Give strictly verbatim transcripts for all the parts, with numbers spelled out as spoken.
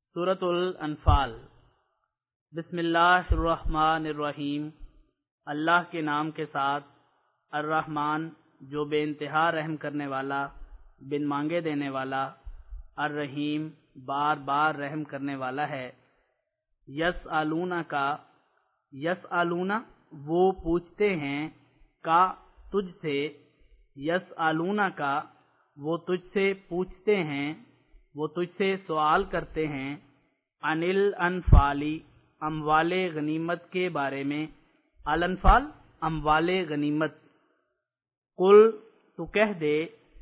سورۃ الانفال۔ بسم اللہ الرحمن الرحیم، اللہ کے نام کے ساتھ، الرحمن جو بے انتہا رحم کرنے والا، بن مانگے دینے والا، الرحیم بار بار رحم کرنے والا ہے۔ یسألونہ کا، یسألونہ وہ پوچھتے ہیں، کا تجھ سے، یسألونہ کا وہ تجھ سے پوچھتے ہیں، وہ تجھ سے سوال کرتے ہیں، عن الانفال اموال غنیمت کے بارے میں، الانفال اموال غنیمت، قل تو کہہ دے،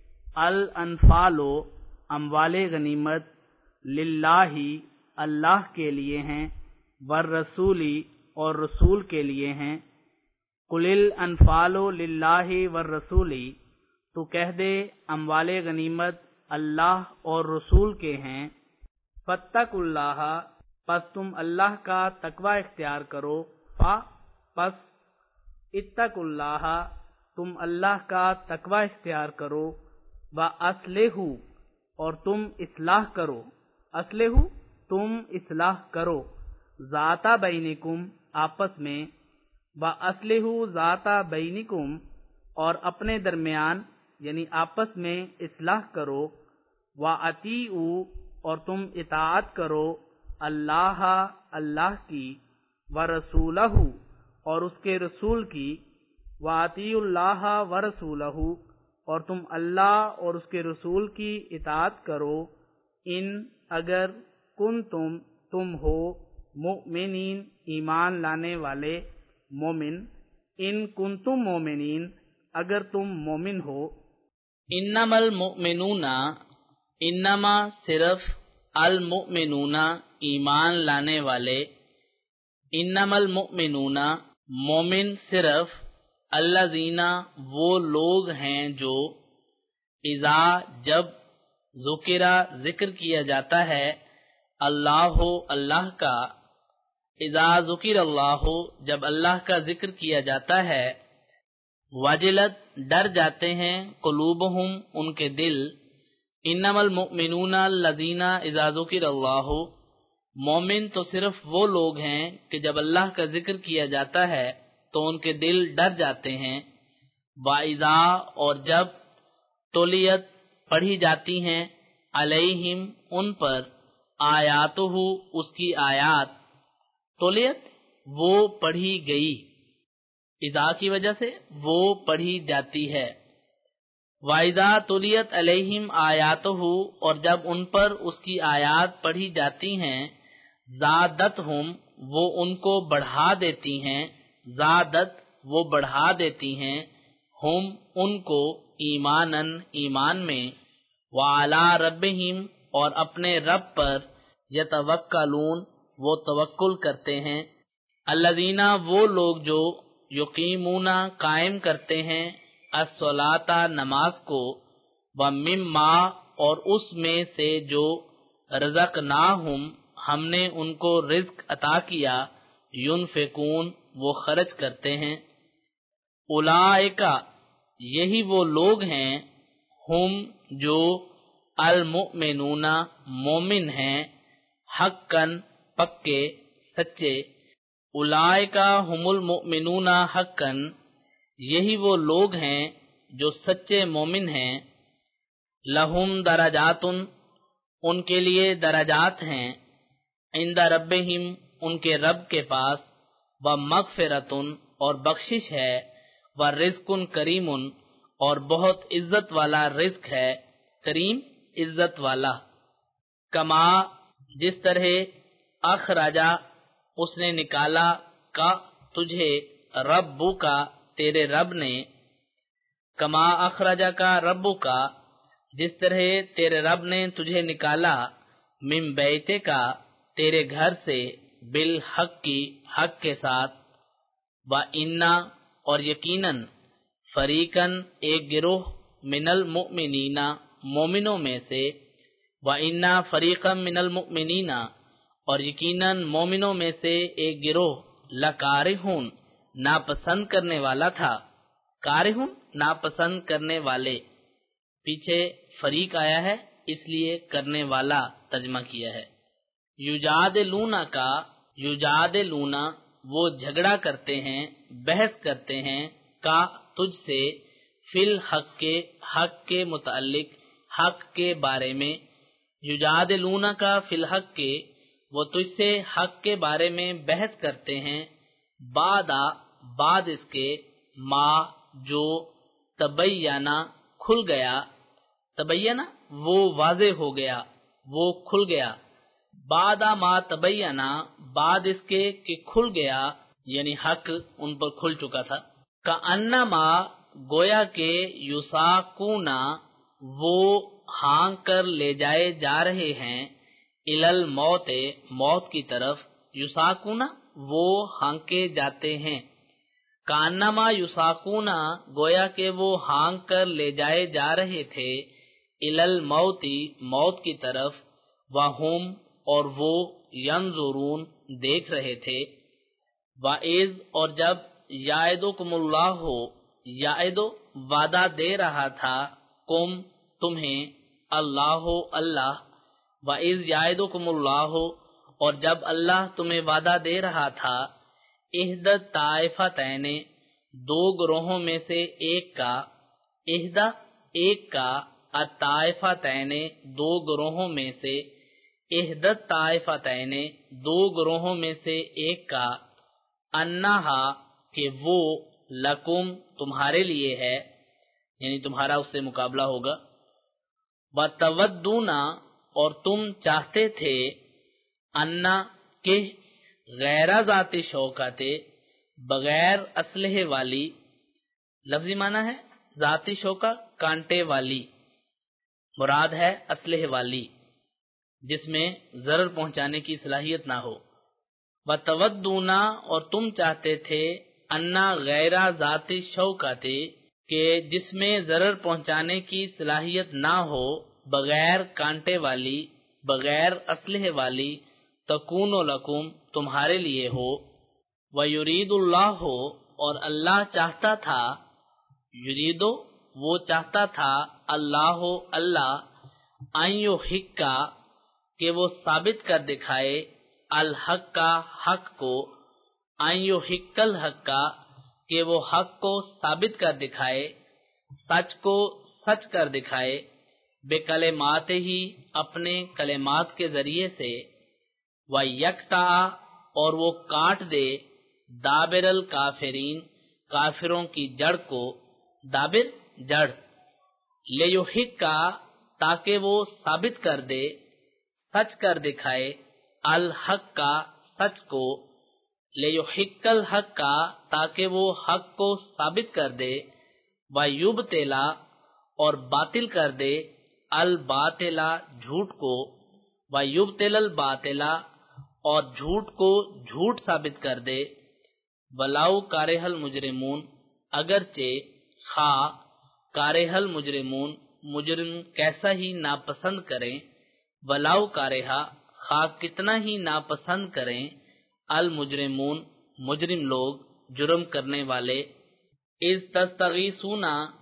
الانفال اموال غنیمت، للہ اللہ کے لیے ہیں، والرسول اور رسول کے لیے ہیں۔ قل الانفال للہ والرسول، تو کہہ دے اموال غنیمت اللہ اور رسول کے ہیں۔ فاتقوا اللہ، پس تم اللہ کا تقوی اختیار کرو، فا پس اتقوا اللہ، تم اللہ کا تقوی اختیار کرو، واصلحوا اور تم اصلاح کرو، اصلحوا تم اصلاح کرو، ذات بینکم آپس میں، واصلحوا ذات بینکم اور اپنے درمیان یعنی آپس میں اصلاح کرو، وَأَطِیعُوا اور تم اطاعت کرو، اللہ اللہ کی، وَرَسُولَہُ اور اس کے رسول کی، وَأَطِیعُوا اللَّهَ وَرَسُولَهُ اور تم اللہ اور اس کے رسول کی اطاعت کرو، ان اگر کنتم تم ہو، مؤمنین ایمان لانے والے، مومن، ان کنتم مومنین اگر تم مومن ہو۔ انما المؤمنون، انما صرف، المؤمنون ایمان لانے والے، انما المؤمنون مومن صرف، الذین وہ لوگ ہیں جو، اذا جب، ذکرہ ذکر کیا جاتا ہے، اللہ اللہ کا، اذا ذکر اللہ جب اللہ کا ذکر کیا جاتا ہے، وجلت ڈر جاتے ہیں، قلوبہم ان کے دل، انما المؤمنون الذین اذا ذکر اللہ، مومن تو صرف وہ لوگ ہیں کہ جب اللہ کا ذکر کیا جاتا ہے تو ان کے دل ڈر جاتے ہیں، وَإِذَا اور جب، تُلِیَت پڑھی جاتی ہیں، علیہم ان پر، آیاتہ اس کی آیات، تُلِیَت وہ پڑھی گئی، اذا کی وجہ سے وہ پڑھی جاتی ہے، وَإِذَا تُلِیَتْ عَلَيْهِمْ آیَاتُهُ اور جب ان پر اس کی آیات پڑھی جاتی ہیں، زادتہم وہ ان کو بڑھا دیتی ہیں، زادت وہ بڑھا دیتی ہیں، ہم ان کو، ایماناً ایمان میں، وَعَلَىٰ رَبِّهِمْ اور اپنے رب پر، یتوکلون وہ توکل کرتے ہیں، الذین وہ لوگ جو، یقیمون قائم کرتے ہیں، الصلاۃ نماز کو، ومما اور اس میں سے جو، رزقناہم ہم نے ان کو رزق عطا کیا، ینفقون وہ خرچ کرتے ہیں، اولئک یہی وہ لوگ ہیں، ہم جو، المؤمنون مومن ہیں، حقاً پکے سچے، اولئک ہم المؤمنون حقاً یہی وہ لوگ ہیں جو سچے مومن ہیں، لہم درجات ان کے لیے درجات ہیں، عند ربہم ان کے رب کے پاس، ومغفرۃ اور بخشش ہے، ورزق کریم اور بہت عزت والا رزق ہے، کریم عزت والا، کما جس طرح، اخرجا اس نے نکالا، کا تجھے، ربو کا تیرے رب نے، کما اخرجا کا ربو کا جس طرح تیرے رب نے تجھے نکالا، من بیتے کا تیرے گھر سے، بالحق کی حق کے ساتھ، وَإِنَّ اور یقیناً، فریقاً ایک گروہ، من المؤمنین مومنوں میں سے، وَإِنَّ فریقاً من المؤمنین اور یقیناً مومنوں میں سے ایک گروہ، لکارہون ناپسند کرنے والا تھا، کارہون ناپسند کرنے والے، پیچھے فریق آیا ہے اس لیے کرنے والا ترجمہ کیا ہے۔ یجادلونا کا یجادلونا وہ جھگڑا کرتے ہیں، بحث کرتے ہیں، کا تجھ سے، فی الحق کے حق کے متعلق، حق کے بارے میں، یجادلونا کا فی الحق کے وہ تجھ سے حق کے بارے میں بحث کرتے ہیں، بعدا بعد اس کے، ما جو، تبینہ کھل گیا، تبینہ وہ واضح ہو گیا، وہ کھل گیا، بعدا ما تبینہ بعد اس کے کہ کھل گیا، یعنی حق ان پر کھل چکا تھا، کأنما گویا کہ یساقونا وہ ہانک کر لے جائے جا رہے ہیں، الل موت موت کی طرف، یساقونا وہ ہانکے جاتے ہیں، کانما یساقونا گویا کہ وہ ہانک کر لے جائے جا رہے تھے، الل موتی موت کی طرف، وہم اور وہ ینظرون دیکھ رہے تھے، وَإِذْ اور جب یعدکم اللہ یعد وعدہ دے رہا تھا، کم تمہیں، اللہ اللہ، وَإِذْ یعدکم اللہ اور جب اللہ تمہیں وعدہ دے رہا تھا، احدى طائفتین دو گروہوں میں سے ایک کا، احدى ایک کا، الطائفتین دو گروہوں میں سے، احدى طائفتین دو گروہوں میں سے ایک کا، انہا کہ وہ، لکم تمہارے لیے ہے، یعنی تمہارا اس سے مقابلہ ہوگا، وَتَوَدُّونَ اور تم چاہتے تھے، انا کہ غیر ذاتی شوکت بغیر اسلحے والی، لفظی معنی ہے ذاتی شوکا کانٹے والی، مراد ہے اسلحے والی جس میں ضرر پہنچانے کی صلاحیت نہ ہو، وَتَوَدُّونَ اور تم چاہتے تھے، انا غیر ذاتی شوکت کہ جس میں ضرر پہنچانے کی صلاحیت نہ ہو، بغیر کانٹے والی، بغیر اسلحے والی، تکون لکم تمہارے لیے ہو، وَيُرِيدُ اللَّهُ اور اللہ چاہتا تھا، یریدو وہ چاہتا تھا، اللہ اللہ، ان یحق کہ وہ ثابت کر دکھائے، الحق کا حق کو، ان یحق الحق کہ وہ حق کو ثابت کر دکھائے، سچ کو سچ کر دکھائے، بے کلمات ہی اپنے کلمات کے ذریعے سے، وَيَقْطَعَ اور وہ کاٹ دے، دابر الکافرین کافروں کی جڑ کو، دابر جڑ، لیحق تاکہ وہ ثابت کر دے، سچ کر دکھائے، الحق کا سچ کو، لیحق الحق کا تاکہ وہ حق کو ثابت کر دے، وَيُبْطِلَ اور باطل کر دے، الباطل جھوٹ کو، وَيُبْطِلَ الباطل اور جھوٹ کو جھوٹ ثابت کر دے، وَلَوْ کَرِہَ الْمُجْرِمُونَ اگرچہ خواہ کارہ المجرمون مجرم کیسا ہی ناپسند کریں، وَلَوْ کَرِہَ خواہ کتنا ہی ناپسند کریں، المجرمون مجرم لوگ، جرم کرنے والے، اذ تستغیثون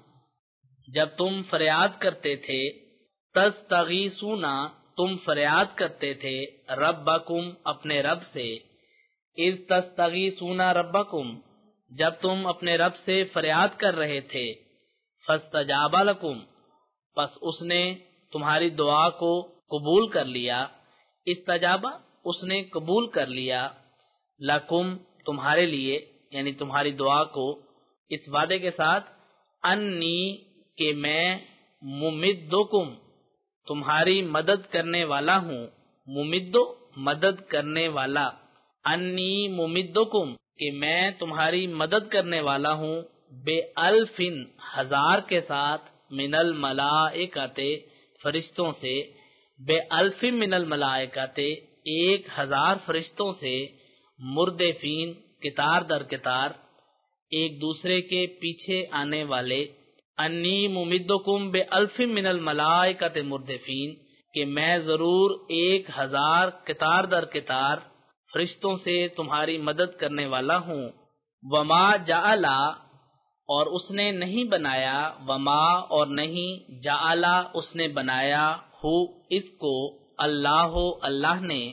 جب تم فریاد کرتے تھے، تستغیثون تم فریاد کرتے تھے، ربکم اپنے رب سے، اذ تستغیثون ربکم جب تم اپنے رب سے فریاد کر رہے تھے، فاستجاب لکم پس اس نے تمہاری دعا کو قبول کر لیا، استجابہ اس نے قبول کر لیا، لکم تمہارے لیے یعنی تمہاری دعا کو، اس وعدے کے ساتھ، انی کہ میں ممدکم تمہاری مدد کرنے والا ہوں، ممدو مدد کرنے والا، انی ممدکم کہ میں تمہاری مدد کرنے والا ہوں، بے الفن ہزار کے ساتھ، من الملائکۃ فرشتوں سے، بے الف من الملائکۃ ایک ہزار فرشتوں سے، مردفین کتار در کتار ایک دوسرے کے پیچھے آنے والے، انی ممدکم بے الف من الملائکۃ مردفین کہ میں ضرور ایک ہزار کتار در کتار فرشتوں سے تمہاری مدد کرنے والا ہوں، وما جعلا اور اس نے نہیں بنایا، وما اور نہیں، جعلا اس نے بنایا، ہو اس کو، اللہ اللہ نے،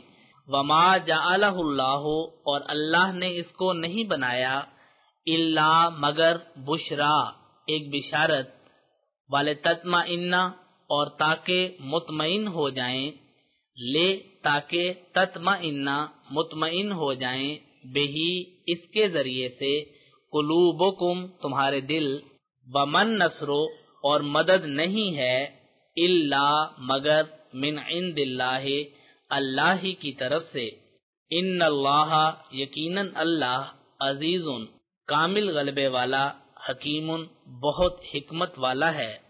وما جعلہ اللہ، اور اللہ نے اس کو نہیں بنایا، الا مگر بشرا، ایک بشارت، ولتطمئن، اور تاکہ مطمئن ہو جائیں، لے تاکہ تطمئن مطمئن ہو جائیں، بہی اس کے ذریعے سے، قلوبکم تمہارے دل، ومن نصر، اور مدد نہیں ہے، الا مگر من عند اللہ، اللہ ہی کی طرف سے، ان اللہ یقیناً اللہ، عزیز کامل غلبے والا، حکیم بہت حکمت والا ہے۔